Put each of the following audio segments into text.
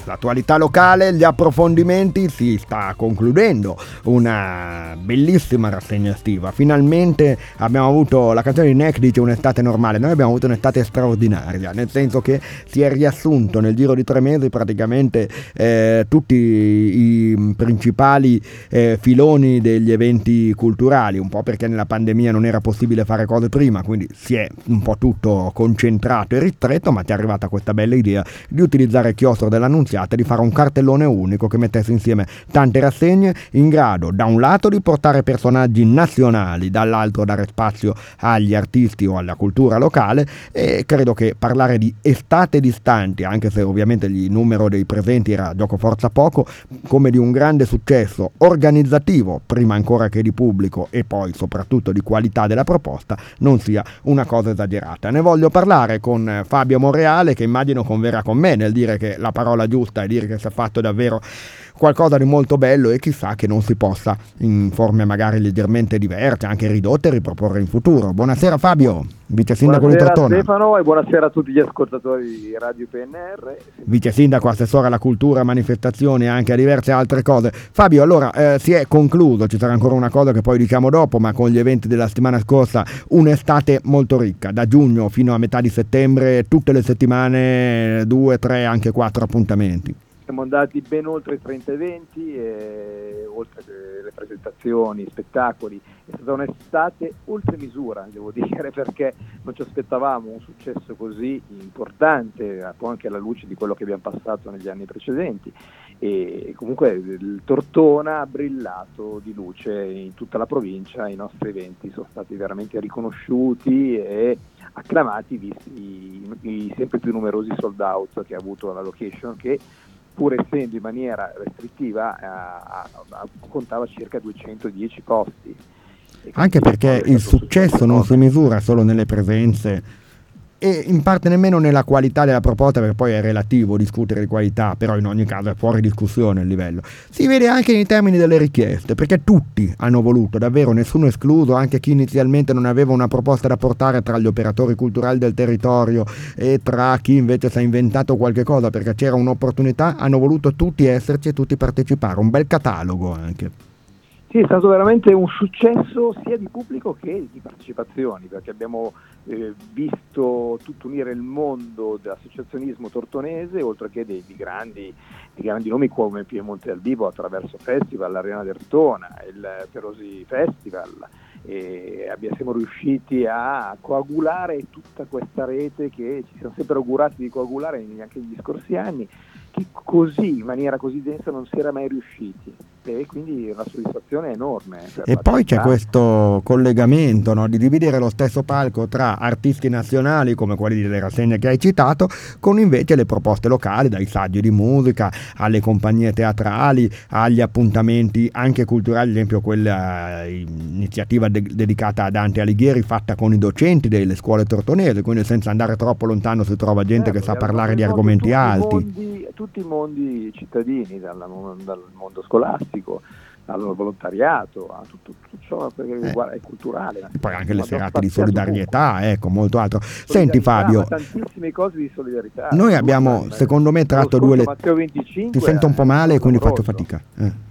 L'attualità locale, gli approfondimenti, si sta concludendo una bellissima rassegna estiva. Finalmente abbiamo avuto, la canzone di Neck dice un'estate normale, noi abbiamo avuto un'estate straordinaria, nel senso che si è riassunto nel giro di 3 mesi praticamente tutti i principali filoni degli eventi culturali, un po' perché nella pandemia non era possibile fare cose prima, quindi si è un po' tutto concentrato e ristretto, ma ti è arrivata questa bella idea di utilizzare il chiostro dell'Annunziata, di fare un cartellone unico che mettesse insieme tante rassegne in grado da un lato di portare personaggi nazionali, dall'altro dare spazio agli artisti o alla cultura locale. E credo che parlare di estate distanti, anche se ovviamente il numero dei presenti era gioco forza poco, come di un grande successo organizzativo prima ancora che di pubblico e poi soprattutto di qualità della proposta, non sia una cosa esagerata. Ne voglio parlare con Fabio Monreale, che immagino converrà con me nel dire che la parola giusta e dire che si è fatto davvero qualcosa di molto bello, e chissà che non si possa, in forme magari leggermente diverse, anche ridotte, riproporre in futuro. Buonasera Fabio, vice sindaco di Tortona. Buonasera Stefano e buonasera a tutti gli ascoltatori di Radio PNR. Vice sindaco, assessore alla cultura, manifestazioni e anche a diverse altre cose. Fabio, allora si è concluso, ci sarà ancora una cosa che poi diciamo dopo, ma con gli eventi della settimana scorsa un'estate molto ricca, da giugno fino a metà di settembre, tutte le settimane 2, 3, anche 4 appuntamenti. Siamo andati ben oltre i 30 eventi, oltre le presentazioni, spettacoli. È stata un'estate oltre misura, devo dire, perché non ci aspettavamo un successo così importante, anche alla luce di quello che abbiamo passato negli anni precedenti. E comunque il Tortona ha brillato di luce in tutta la provincia, i nostri eventi sono stati veramente riconosciuti e acclamati, visti i sempre più numerosi sold out che ha avuto la location, che pur essendo in maniera restrittiva contava circa 210 posti. Anche perché il successo non si misura solo nelle presenze e in parte nemmeno nella qualità della proposta, perché poi è relativo discutere di qualità, però in ogni caso è fuori discussione il livello. Si vede anche nei termini delle richieste, perché tutti hanno voluto, davvero nessuno escluso, anche chi inizialmente non aveva una proposta da portare tra gli operatori culturali del territorio e tra chi invece si è inventato qualche cosa perché c'era un'opportunità, hanno voluto tutti esserci e tutti partecipare, un bel catalogo anche. Sì, è stato veramente un successo sia di pubblico che di partecipazioni, perché abbiamo visto tutto unire il mondo dell'associazionismo tortonese, oltre che di grandi nomi come Piemonte al Vivo attraverso Festival, l'Arena d'Ertona, il Perosi Festival, e siamo riusciti a coagulare tutta questa rete che ci siamo sempre augurati di coagulare anche negli scorsi anni, che così, in maniera così densa, non si era mai riusciti, e quindi una soddisfazione enorme. E poi c'è questo collegamento, no, di dividere lo stesso palco tra artisti nazionali come quelli delle rassegne che hai citato, con invece le proposte locali, dai saggi di musica alle compagnie teatrali, agli appuntamenti anche culturali, ad esempio quella iniziativa dedicata a Dante Alighieri fatta con i docenti delle scuole tortonesi, quindi senza andare troppo lontano si trova gente che sa parlare di argomenti alti. Tutti i mondi cittadini, dal mondo scolastico al volontariato, a tutto ciò che è culturale. E poi anche le serate di solidarietà, ecco, molto altro. Senti Fabio, tantissime cose di solidarietà. Noi abbiamo, secondo me, tratto due Matteo 25, ti sento un po' male, quindi faccio fatica.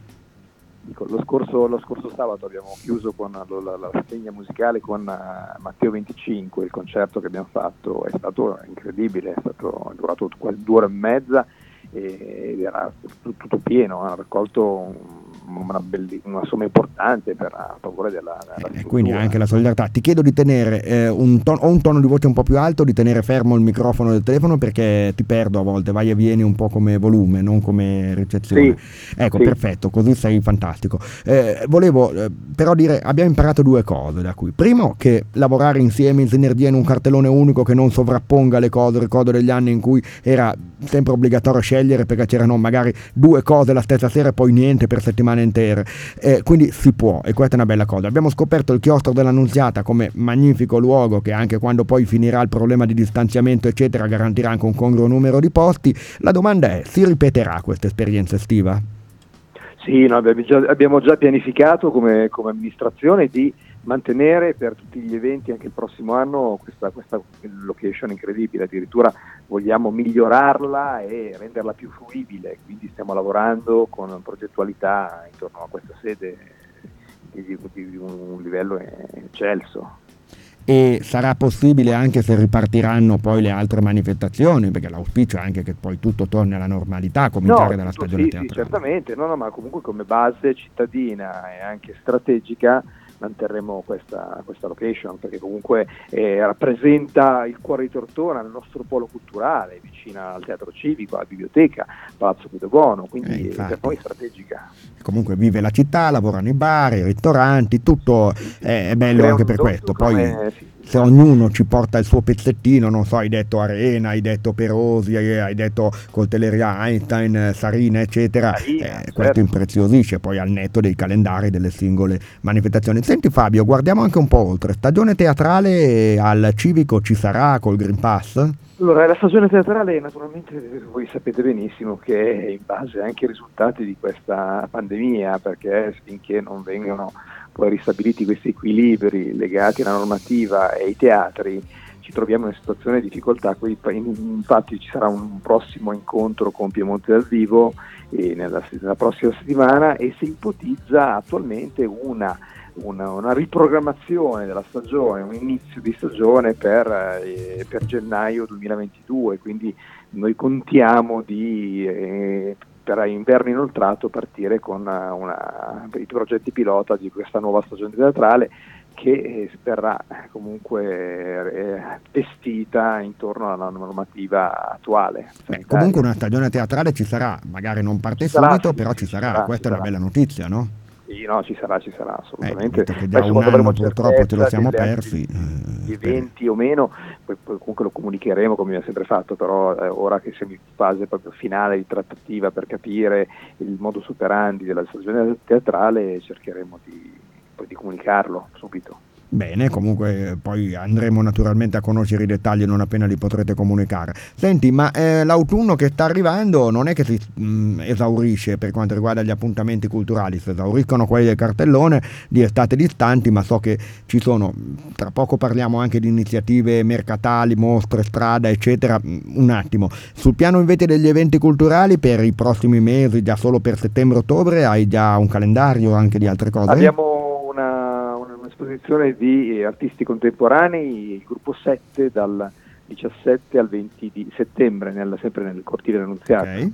Lo scorso sabato abbiamo chiuso con la rassegna musicale con Matteo 25, il concerto che abbiamo fatto è stato incredibile, è durato quasi 2 ore e mezza ed era tutto pieno, ha raccolto una somma importante a favore della quindi anche la solidarietà. Ti chiedo di tenere un tono di voce un po' più alto, di tenere fermo il microfono del telefono perché ti perdo a volte, vai e vieni un po' come volume, non come ricezione. Sì, ecco, sì. Perfetto, così sei fantastico. Volevo però dire, abbiamo imparato 2 cose da qui. Primo, che lavorare insieme in sinergia in un cartellone unico che non sovrapponga le cose. Ricordo degli anni in cui era sempre obbligatorio scegliere perché c'erano magari 2 cose la stessa sera e poi niente per settimane intere, quindi si può, e questa è una bella cosa. Abbiamo scoperto il chiostro dell'Annunziata come magnifico luogo che anche quando poi finirà il problema di distanziamento eccetera garantirà anche un congruo numero di posti. La domanda è: si ripeterà questa esperienza estiva? Sì, no, abbiamo già pianificato come amministrazione di mantenere per tutti gli eventi anche il prossimo anno questa location incredibile, addirittura vogliamo migliorarla e renderla più fruibile, quindi stiamo lavorando con progettualità intorno a questa sede di un livello eccelso. E sarà possibile anche se ripartiranno poi le altre manifestazioni, perché l'auspicio è anche che poi tutto torni alla normalità, a cominciare dalla stagione teatrale. Sì, certamente, ma comunque come base cittadina e anche strategica manterremo questa location, perché comunque rappresenta il cuore di Tortona, il nostro polo culturale, vicina al teatro civico, alla biblioteca, Palazzo Guido Bono, quindi per noi è strategica. Comunque vive la città, lavorano i bar, i ristoranti, tutto è bello anche per questo. Poi se ognuno ci porta il suo pezzettino, non so, hai detto Arena, hai detto Perosi, hai detto Coltelleria Einstein, Sarina, eccetera, questo impreziosisce poi al netto dei calendari delle singole manifestazioni. Senti Fabio, guardiamo anche un po' oltre. Stagione teatrale al Civico ci sarà col Green Pass? Allora, la stagione teatrale naturalmente voi sapete benissimo che è in base anche ai risultati di questa pandemia, perché finché non vengono poi ristabiliti questi equilibri legati alla normativa e ai teatri, ci troviamo in una situazione di difficoltà. Infatti ci sarà un prossimo incontro con Piemonte dal Vivo nella prossima settimana e si ipotizza attualmente una riprogrammazione della stagione, un inizio di stagione per gennaio 2022, quindi noi contiamo per inverno inoltrato partire con i progetti pilota di questa nuova stagione teatrale che verrà comunque vestita intorno alla normativa attuale. Comunque una stagione teatrale ci sarà, magari non parte subito, però ci sarà, questa è una bella notizia, no? Sì, no, ci sarà assolutamente. Che già un anno purtroppo ce lo siamo persi. Gli eventi o meno, poi comunque lo comunicheremo come abbiamo sempre fatto, però ora che siamo in fase proprio finale di trattativa per capire il modus operandi della stagione teatrale, cercheremo di comunicarlo subito. Bene, comunque poi andremo naturalmente a conoscere i dettagli non appena li potrete comunicare. Senti, ma l'autunno che sta arrivando non è che si esaurisce per quanto riguarda gli appuntamenti culturali, si esauriscono quelli del cartellone di estate distanti, ma so che ci sono, tra poco parliamo anche di iniziative mercatali, mostre, strada, eccetera. Un attimo, sul piano invece degli eventi culturali per i prossimi mesi, già solo per settembre-ottobre, hai già un calendario anche di altre cose? Abbiamo un'esposizione di artisti contemporanei, il gruppo 7 dal 17 al 20 di settembre, sempre nel cortile Annunziata. Okay.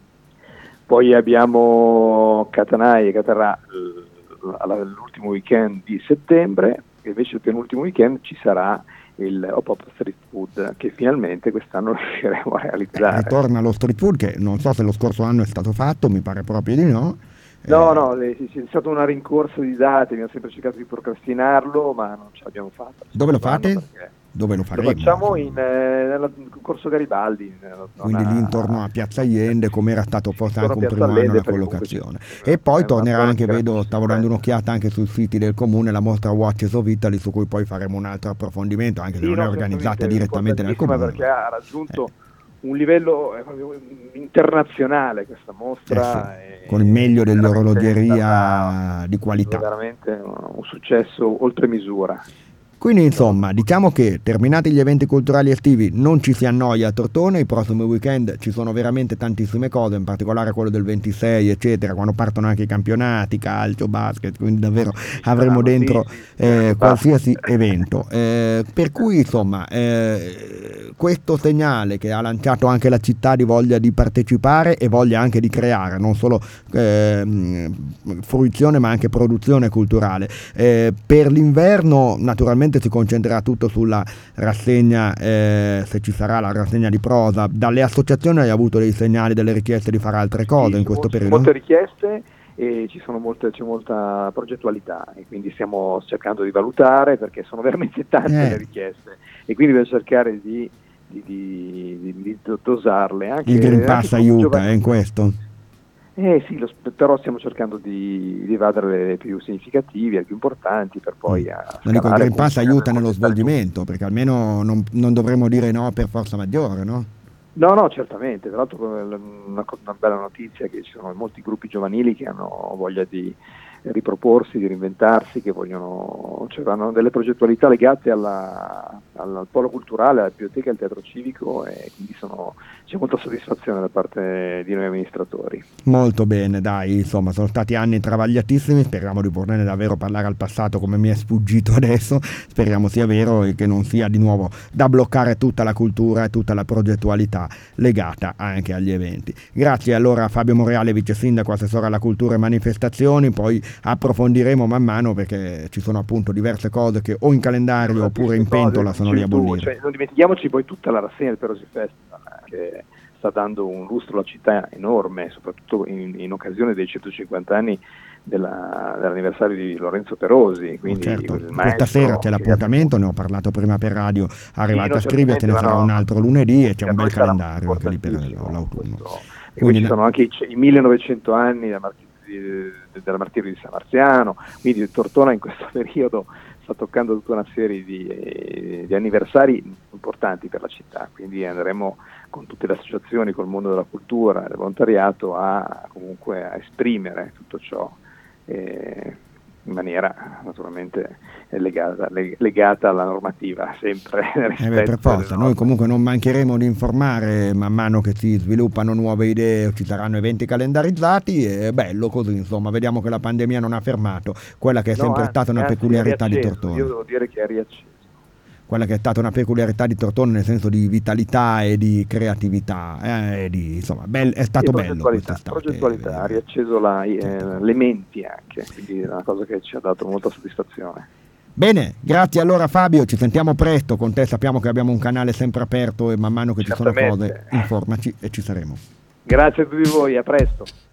Poi abbiamo Catanai e Catarà l'ultimo weekend di settembre, e invece il penultimo weekend ci sarà il Hop Street Food che finalmente quest'anno riusciremo a realizzare. Ritorna lo street food che non so se lo scorso anno è stato fatto, mi pare proprio di no. No, c'è stata una rincorsa di date, abbiamo sempre cercato di procrastinarlo, ma non ce l'abbiamo fatta. Dove lo fate? Dove lo faremo? Lo facciamo nel Corso Garibaldi. Quindi lì intorno a Piazza Allende, come era stato forse anche un primo anno la collocazione. E poi tornerà anche, stavo dando un'occhiata anche sui siti del comune, la mostra Watches of Italy, su cui poi faremo un altro approfondimento, anche se non è organizzata direttamente nel comune. Perché ha raggiunto un livello internazionale questa mostra. Con il meglio dell'orologeria di qualità. È veramente un successo oltre misura. Quindi insomma, diciamo che terminati gli eventi culturali estivi non ci si annoia a Tortona, i prossimi weekend ci sono veramente tantissime cose, in particolare quello del 26 eccetera, quando partono anche i campionati, calcio, basket, quindi davvero avremo dentro qualsiasi evento. Per cui insomma, questo segnale che ha lanciato anche la città di voglia di partecipare e voglia anche di creare, non solo fruizione ma anche produzione culturale. Per l'inverno naturalmente si concentrerà tutto sulla rassegna, se ci sarà la rassegna di prosa. Dalle associazioni hai avuto dei segnali, delle richieste di fare altre cose in questo periodo? Molte richieste e c'è molta progettualità e quindi stiamo cercando di valutare, perché sono veramente tante le richieste e quindi dobbiamo cercare di dosarle. Anche, il Green Pass aiuta in questo? Sì, però stiamo cercando di evadere le più significativi, le più importanti, per poi il Green Pass aiuta nello svolgimento, perché almeno non dovremmo dire no per forza maggiore, no? No, certamente. Tra l'altro una bella notizia è che ci sono molti gruppi giovanili che hanno voglia di riproporsi, di reinventarsi, che c'erano delle progettualità legate al polo culturale, alla biblioteca e al teatro civico, e quindi c'è molta soddisfazione da parte di noi amministratori. Molto bene, dai, insomma, sono stati anni travagliatissimi, speriamo di poter davvero parlare al passato come mi è sfuggito adesso, speriamo sia vero e che non sia di nuovo da bloccare tutta la cultura e tutta la progettualità legata anche agli eventi. Grazie allora a Fabio Monreale, vice sindaco, assessore alla cultura e manifestazioni, poi approfondiremo man mano perché ci sono appunto diverse cose che o in calendario oppure in pentola sono lì a bollire. Non dimentichiamoci poi tutta la rassegna del Perosi Festival, che sta dando un lustro alla città enorme, soprattutto in occasione dei 150 anni dell'anniversario di Lorenzo Perosi. Quindi certo. Questa sera c'è l'appuntamento, ne ho parlato prima per radio, arrivate a scrivere, ce ne sarà un altro lunedì e c'è un bel calendario anche lì per l'autunno. Quindi ci sono anche i 1900 anni della martirio di San Marziano, quindi Tortona in questo periodo sta toccando tutta una serie di anniversari importanti per la città, quindi andremo con tutte le associazioni, col mondo della cultura e del volontariato comunque a esprimere tutto ciò in maniera naturalmente legata alla normativa, sempre per forza. Noi comunque non mancheremo di informare man mano che si sviluppano nuove idee, ci saranno eventi calendarizzati, è bello così, insomma, vediamo che la pandemia non ha fermato quella che è sempre stata una peculiarità di Tortona. Io devo dire che è riacceso. Quella che è stata una peculiarità di Tortona nel senso di vitalità e di creatività, insomma, è stato bello quest'estate. Progettualità, ha riacceso le menti anche, quindi è una cosa che ci ha dato molta soddisfazione. Bene, grazie allora Fabio, ci sentiamo presto, con te sappiamo che abbiamo un canale sempre aperto e man mano che ci sono cose informaci e ci saremo. Grazie a tutti voi, a presto.